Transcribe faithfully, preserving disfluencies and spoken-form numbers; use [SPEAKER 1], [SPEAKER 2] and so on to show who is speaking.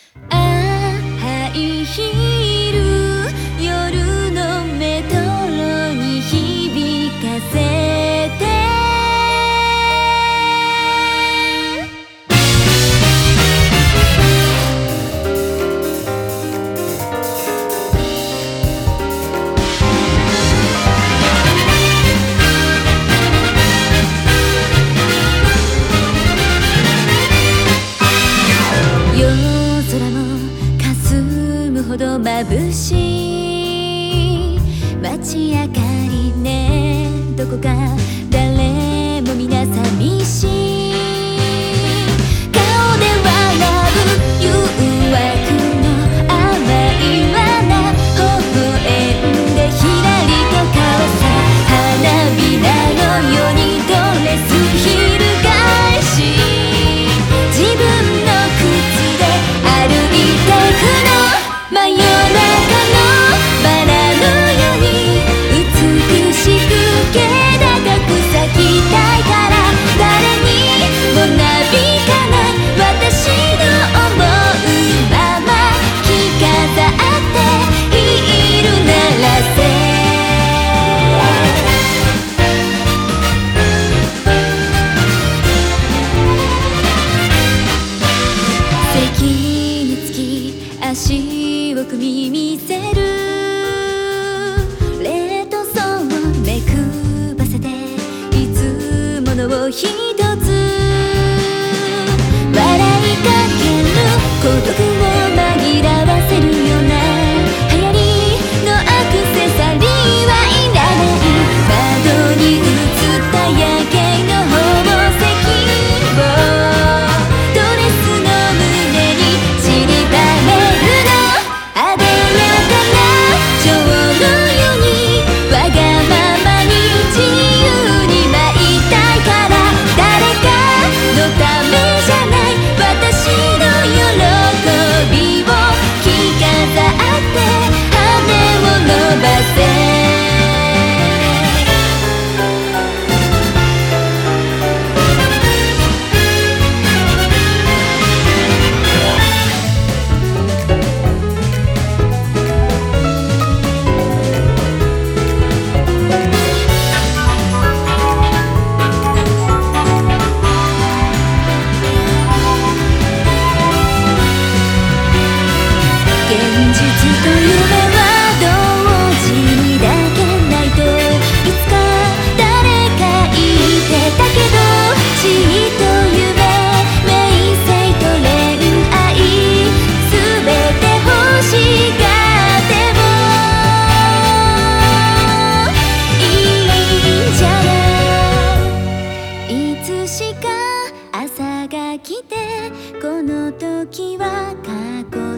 [SPEAKER 1] ハイヒール夜のメトロに響かせて夜空も霞むほど眩しい街明かりねどこか誰も皆寂しい顔で笑う誘惑の甘い罠微笑んでひらりと交わす花びらのようにドレス翻し自分の靴で歩いてくの真夜中のバラのように美しく気高く咲きたいから誰にもなびかない私の思うまま着飾っているならせ席につき足を組み見せるレッドソーをめくばせていつものを一つ笑いかける孤独を紛らわせるような流行りのアクセサリーはいらない窓に映った夜景の宝石をドレスの胸に散りばめるのあでやかな蝶のようにわがままに自由に舞いたいから誰かのためじゃない私の喜びを着飾って羽を伸ばせ現実と夢は同時に抱けないといつか誰か言ってたけど死と夢名声と恋愛全て欲しがってもいいんじゃないいつしか朝が来てこの時は過去